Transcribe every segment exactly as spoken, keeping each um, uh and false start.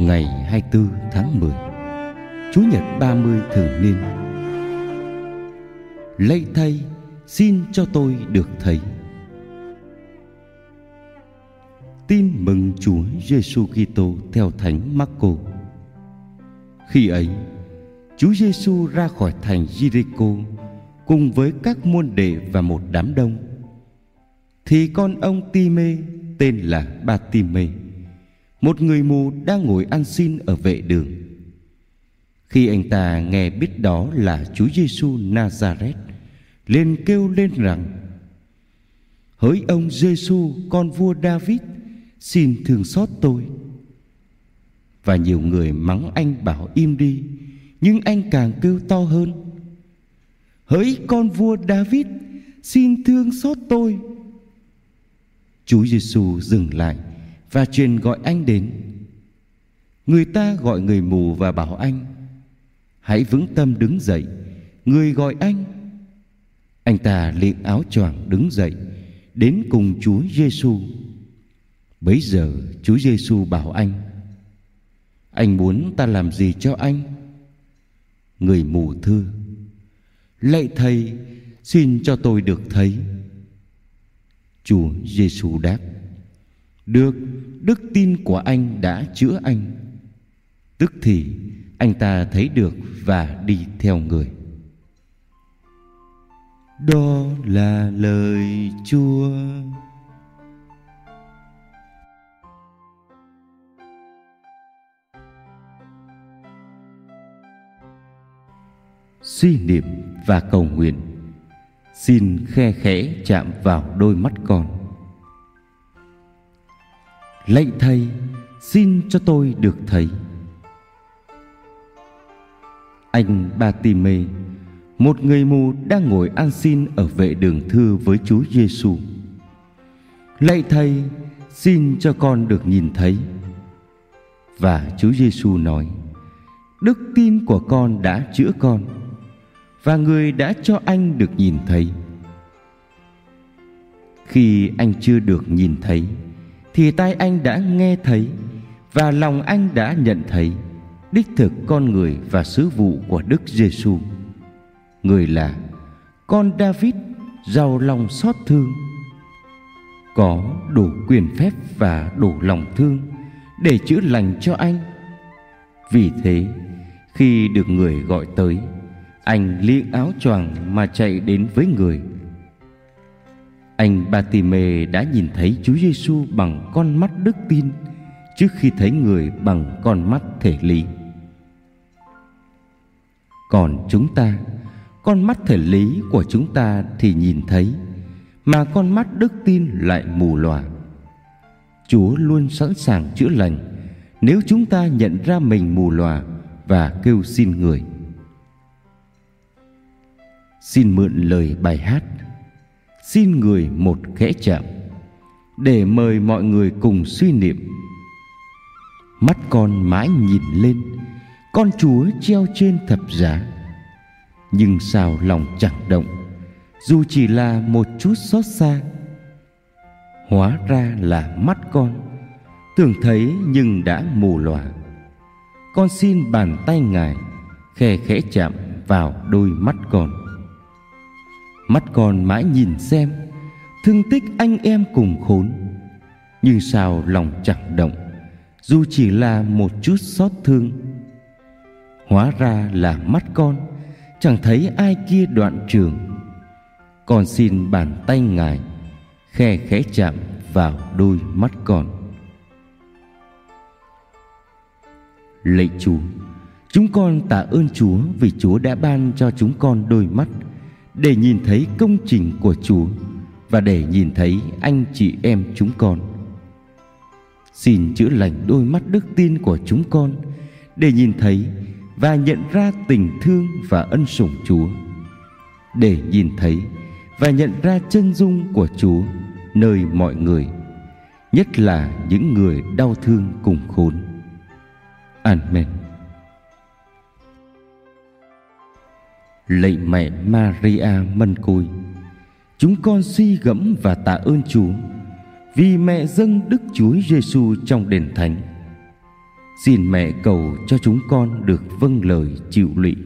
Ngày hai mươi tư tháng mười, Chủ nhật ba mươi thường niên. Lạy Thầy, xin cho tôi được thấy. Tin mừng Chúa Giêsu Kitô theo Thánh Marco. Khi ấy, Chúa Giêsu ra khỏi thành Giê-ri-cô cùng với các môn đệ và một đám đông. Thì con ông Ti-mê tên là Ba-ti-mê, một người mù đang ngồi ăn xin ở vệ đường. Khi anh ta nghe biết đó là Chúa Giêsu Na-za-rét, liền kêu lên rằng: Hỡi ông Giêsu, con vua David, xin thương xót tôi. Và nhiều người mắng anh bảo im đi, nhưng anh càng kêu to hơn: Hỡi con vua David, xin thương xót tôi. Chúa Giêsu dừng lại và truyền gọi anh đến. Người ta gọi người mù và bảo anh: Hãy vững tâm đứng dậy, người gọi anh. Anh ta liền áo choàng đứng dậy, đến cùng Chúa Giêsu. Bấy giờ Chúa Giêsu bảo anh: Anh muốn ta làm gì cho anh? Người mù thưa: Lạy Thầy, xin cho tôi được thấy. Chúa Giêsu đáp: Được, đức tin của anh đã chữa anh. Tức thì anh ta thấy được và đi theo người. Đó là lời Chúa. Suy niệm và cầu nguyện. Xin khe khẽ chạm vào đôi mắt con. Lạy Thầy, xin cho tôi được thấy. Anh Ba-ti-mê, một người mù đang ngồi ăn xin ở vệ đường, thưa với Chúa Giêsu: Lạy Thầy, xin cho con được nhìn thấy. Và Chúa Giêsu nói: Đức tin của con đã chữa con, và người đã cho anh được nhìn thấy. Khi anh chưa được nhìn thấy, thì tai anh đã nghe thấy, và lòng anh đã nhận thấy đích thực con người và sứ vụ của Đức Giêsu. Người là con David, giàu lòng xót thương, có đủ quyền phép và đủ lòng thương để chữa lành cho anh. Vì thế, khi được người gọi tới, anh liệng áo choàng mà chạy đến với người. Anh Ba-ti-mê đã nhìn thấy Chúa Giêsu bằng con mắt đức tin trước khi thấy người bằng con mắt thể lý. Còn chúng ta, con mắt thể lý của chúng ta thì nhìn thấy, mà con mắt đức tin lại mù lòa. Chúa luôn sẵn sàng chữa lành nếu chúng ta nhận ra mình mù lòa và kêu xin người. Xin mượn lời bài hát Xin người một khẽ chạm, để mời mọi người cùng suy niệm. Mắt con mãi nhìn lên con Chúa treo trên thập giá, nhưng sao lòng chẳng động, dù chỉ là một chút xót xa. Hóa ra là mắt con tưởng thấy nhưng đã mù lòa. Con xin bàn tay Ngài khe khẽ chạm vào đôi mắt con. Mắt con mãi nhìn xem, thương tích anh em cùng khốn, nhưng sao lòng chẳng động, dù chỉ là một chút xót thương. Hóa ra là mắt con chẳng thấy ai kia đoạn trường. Con xin bàn tay Ngài khe khẽ chạm vào đôi mắt con. Lạy Chúa, chúng con tạ ơn Chúa vì Chúa đã ban cho chúng con đôi mắt để nhìn thấy công trình của Chúa và để nhìn thấy anh chị em chúng con. Xin chữa lành đôi mắt đức tin của chúng con để nhìn thấy và nhận ra tình thương và ân sủng Chúa, để nhìn thấy và nhận ra chân dung của Chúa nơi mọi người, nhất là những người đau thương cùng khốn. Amen. Lạy Mẹ Maria Mân Côi, chúng con suy gẫm và tạ ơn Chúa vì mẹ dâng Đức Chúa Giêsu trong đền thánh. Xin mẹ cầu cho chúng con được vâng lời chịu lụy.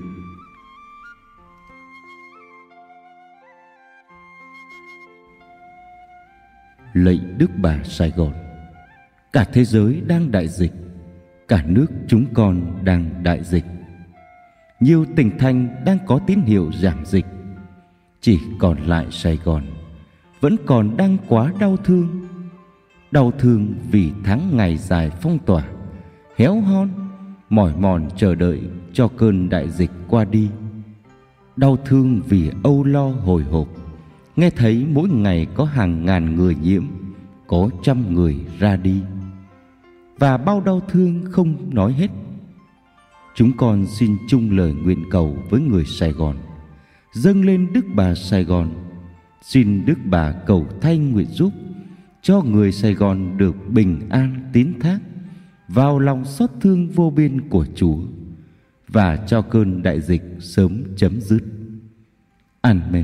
Lạy Đức Bà Sài Gòn, cả thế giới đang đại dịch, cả nước chúng con đang đại dịch. Nhiều tỉnh thành đang có tín hiệu giảm dịch, chỉ còn lại Sài Gòn vẫn còn đang quá đau thương. Đau thương vì tháng ngày dài phong tỏa, héo hon, mỏi mòn chờ đợi cho cơn đại dịch qua đi. Đau thương vì âu lo hồi hộp, nghe thấy mỗi ngày có hàng ngàn người nhiễm, có trăm người ra đi. Và bao đau thương không nói hết. Chúng con xin chung lời nguyện cầu với người Sài Gòn, dâng lên Đức Bà Sài Gòn. Xin Đức Bà cầu thay nguyện giúp cho người Sài Gòn được bình an tín thác vào lòng xót thương vô biên của Chúa, và cho cơn đại dịch sớm chấm dứt. Amen.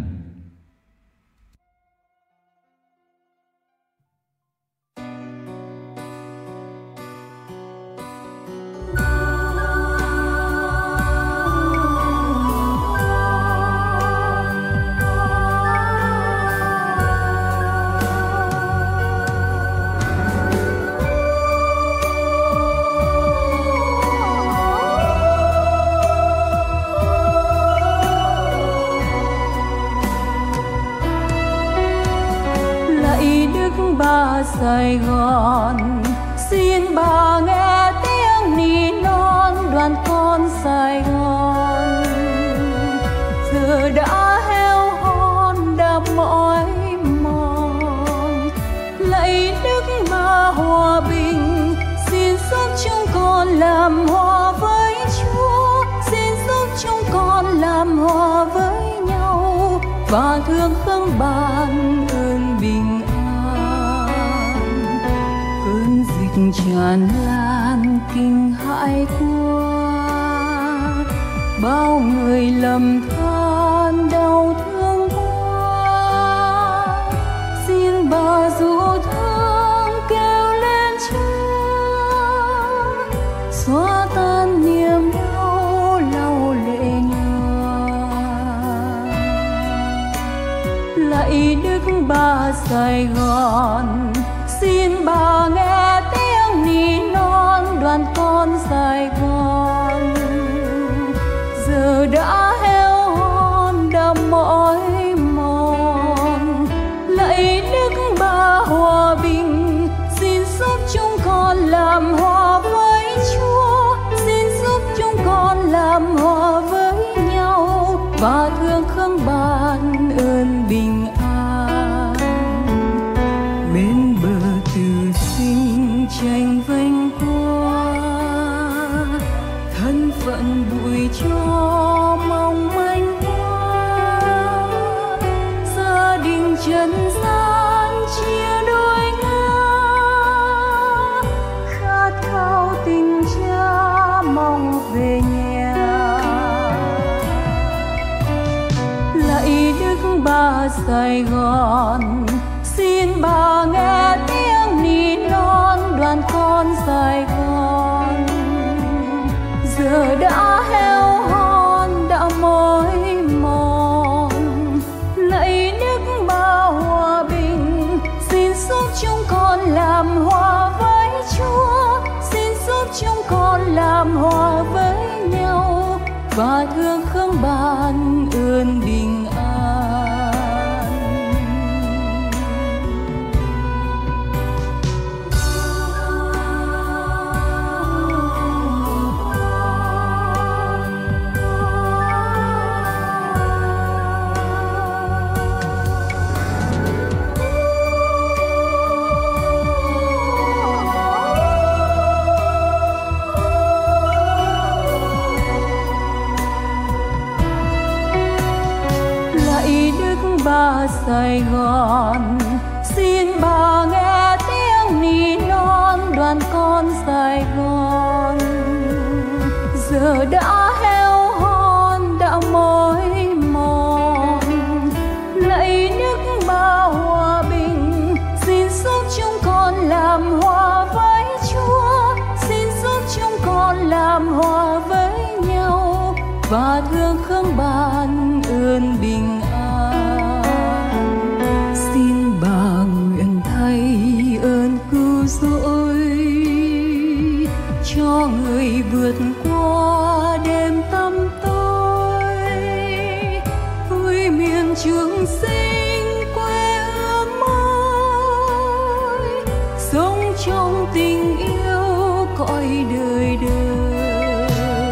Bà Sài Gòn, xin bà nghe tiếng nỉ non đoàn con Sài Gòn. Giờ đã heo hon đã mỏi mòn, lạy Đức Bà hòa bình, xin giúp chúng con làm hòa với Chúa, xin giúp chúng con làm hòa với nhau và thương khâng ban ơn bình an. Tràn lan kinh hãi qua, bao người lầm than đau thương quá. Xin bà dịu thương kêu lên Chúa, xóa tan niềm đau lau lệ nhòa. Lạy Đức Bà Sài Gòn, xin bà nghe tiếng nỉ non đoàn con Sài Gòn. Giờ đã heo hon đã mỏi mòn, lạy Đức Bà hòa bình, xin giúp chúng con làm hòa với Chúa, xin giúp chúng con làm hòa với nhau và thương khâng ban ơn bình an. Bên bờ từ sinh tranh vênh qua, thân phận bụi cho mong manh hoa. Gia đình trần gian chia đôi ngã, khát khao tình cha mong về nhà. Lạy Đức Bà Sài Gòn, xin bà nghe tiếng nỉ non đoàn con Sài Gòn. Giờ đã heo hon đã mỏi mòn, lạy Đức Bà hòa bình, xin giúp chúng con làm hòa với Chúa, xin giúp chúng con làm hòa với nhau và thương khâng ban ơn bình an. Bà Sài Gòn, xin bà nghe tiếng nỉ non đoàn con Sài Gòn. Giờ đã heo hon đã mỏi mòn, lạy Đức Bà hòa bình, xin giúp chúng con làm hòa với Chúa, xin giúp chúng và thương khương ban ơn bình an. Xin bà nguyện thay ơn cứu rỗi cho người vượt qua đêm tăm tối, vui miền trường sinh quê hương mới, sống trong tình yêu cõi đời đời.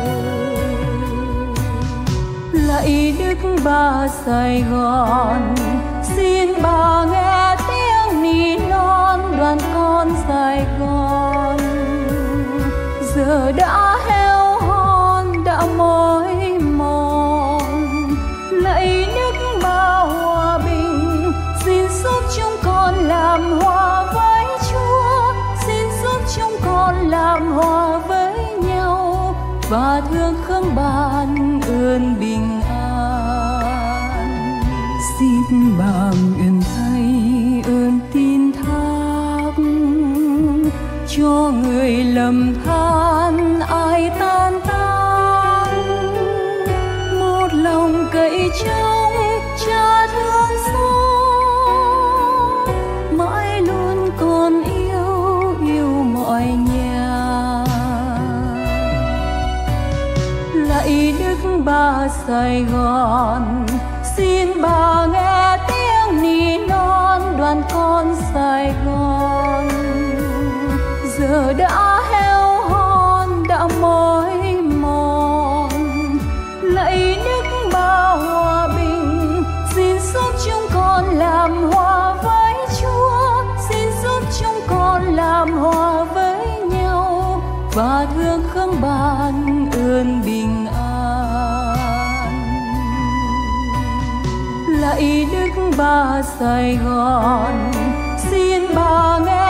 Lạy Đức Bà Sài Gòn, xin bà nghe tiếng nỉ non đoàn con Sài Gòn. Giờ đã heo hon đã mỏi mòn, lạy Đức Bà Hòa Bình, xin giúp chúng con làm hòa với Chúa, xin giúp chúng con làm hòa với nhau và thương khương ban ơn bình an. Xin bà nguyện thay ơn tin thác cho người lầm than ai tan tan, một lòng cậy trông Cha thương xót, mãi luôn còn yêu yêu mọi nhà. Lạy Đức Bà Sài Gòn, xin bà nghe tiếng nỉ non đoàn con Sài Gòn. Giờ đã heo hon đã mỏi mòn, lạy Đức Bà Hòa Bình, xin giúp chúng con làm hòa với Chúa, xin giúp chúng con làm hòa với nhau và thương khương ban ơn bình an. Lạy Đức Bà Sài Gòn, xin bà nghe